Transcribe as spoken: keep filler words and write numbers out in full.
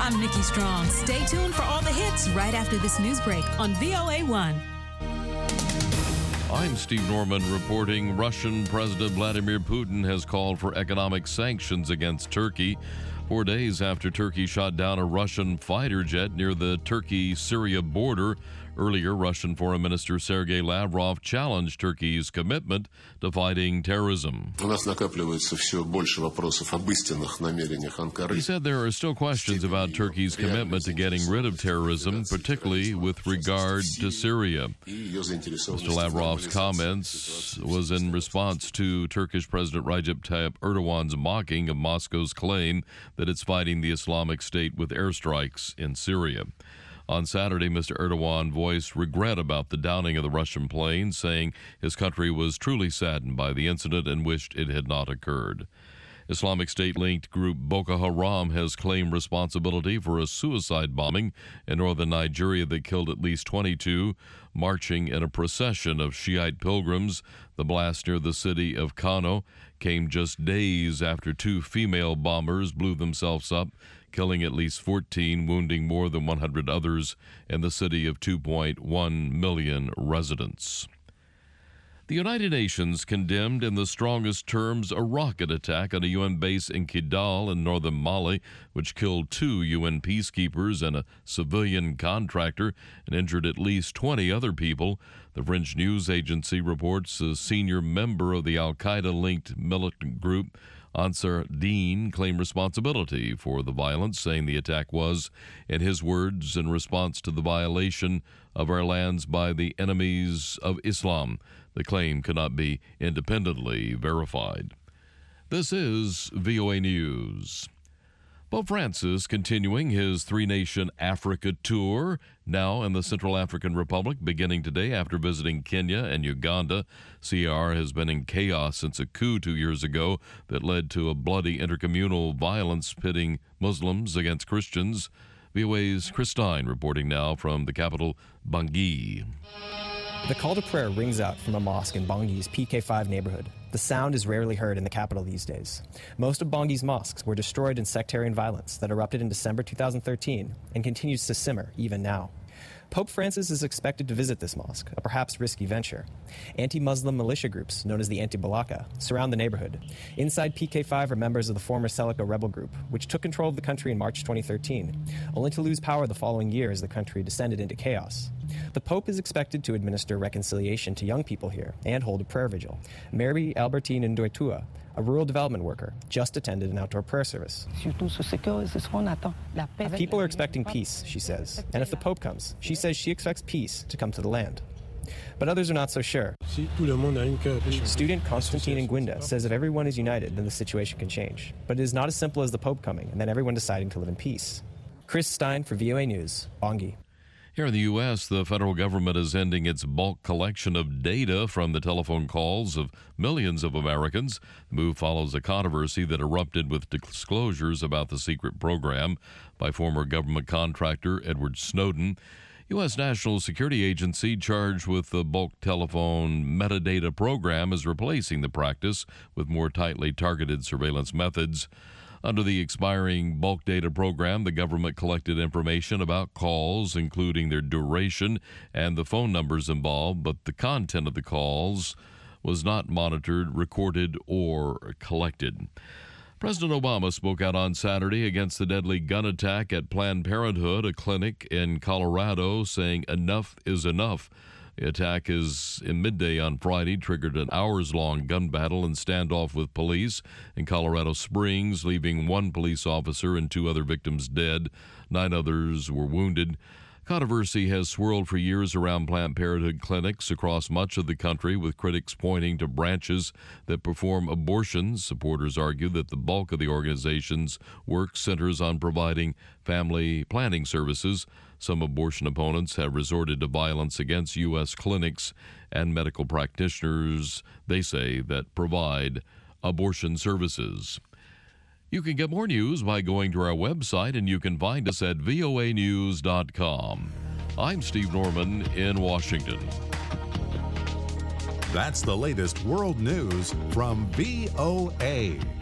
I'm Nikki Strong. Stay tuned for all the hits right after this news break on V O A one. I'm Steve Norman reporting Russian President Vladimir Putin has called for economic sanctions against Turkey. Four days after Turkey shot down a Russian fighter jet near the Turkey-Syria border. Earlier, Russian Foreign Minister Sergei Lavrov challenged Turkey's commitment to fighting terrorism. He said there are still questions about Turkey's commitment to getting rid of terrorism, particularly with regard to Syria. Mister Lavrov's comments was in response to Turkish President Recep Tayyip Erdogan's mocking of Moscow's claim that it's fighting the Islamic State with airstrikes in Syria. On Saturday, Mister Erdogan voiced regret about the downing of the Russian plane, saying his country was truly saddened by the incident and wished it had not occurred. Islamic State-linked group Boko Haram has claimed responsibility for a suicide bombing in northern Nigeria that killed at least twenty-two, marching in a procession of Shiite pilgrims. The blast near the city of Kano came just days after two female bombers blew themselves up, killing at least fourteen, wounding more than one hundred others in the city of two point one million residents. The United Nations condemned in the strongest terms a rocket attack on a U N base in Kidal in northern Mali, which killed two U N peacekeepers and a civilian contractor and injured at least twenty other people. The French news agency reports a senior member of the al-Qaeda-linked militant group Ansar Dine claimed responsibility for the violence, saying the attack was, in his words, in response to the violation of our lands by the enemies of Islam. The claim cannot be independently verified. This is V O A News. Pope Francis continuing his three-nation Africa tour, now in the Central African Republic, beginning today after visiting Kenya and Uganda. C R has been in chaos since a coup two years ago that led to a bloody intercommunal violence pitting Muslims against Christians. V O A's Chris Stein reporting now from the capital, Bangui. The call to prayer rings out from a mosque in Bangi's P K five neighborhood. The sound is rarely heard in the capital these days. Most of Bangi's mosques were destroyed in sectarian violence that erupted in December two thousand thirteen and continues to simmer even now. Pope Francis is expected to visit this mosque, a perhaps risky venture. Anti-Muslim militia groups, known as the Anti-Balaka, surround the neighborhood. Inside P K five are members of the former Seleka rebel group, which took control of the country in March twenty thirteen, only to lose power the following year as the country descended into chaos. The Pope is expected to administer reconciliation to young people here and hold a prayer vigil. Mary Albertine Ndoitua, a rural development worker, just attended an outdoor prayer service. People are expecting peace, she says, and if the Pope comes, she says she expects peace to come to the land. But others are not so sure. Student Constantine Nguinda says if everyone is united, then the situation can change. But it is not as simple as the Pope coming and then everyone deciding to live in peace. Chris Stein for V O A News, Bangui. Here in the U S, the federal government is ending its bulk collection of data from the telephone calls of millions of Americans. The move follows a controversy that erupted with disclosures about the secret program by former government contractor Edward Snowden. U S National Security Agency charged with the bulk telephone metadata program is replacing the practice with more tightly targeted surveillance methods. Under the expiring bulk data program, the government collected information about calls, including their duration and the phone numbers involved, but the content of the calls was not monitored, recorded, or collected. President Obama spoke out on Saturday against the deadly gun attack at Planned Parenthood, a clinic in Colorado, saying enough is enough. The attack is in midday on Friday, triggered an hours-long gun battle and standoff with police in Colorado Springs, leaving one police officer and two other victims dead. Nine others were wounded. Controversy has swirled for years around Planned Parenthood clinics across much of the country, with critics pointing to branches that perform abortions. Supporters argue that the bulk of the organization's work centers on providing family planning services. Some abortion opponents have resorted to violence against U S clinics and medical practitioners, they say, that provide abortion services. You can get more news by going to our website, and you can find us at V O A news dot com. I'm Steve Norman in Washington. That's the latest world news from V O A.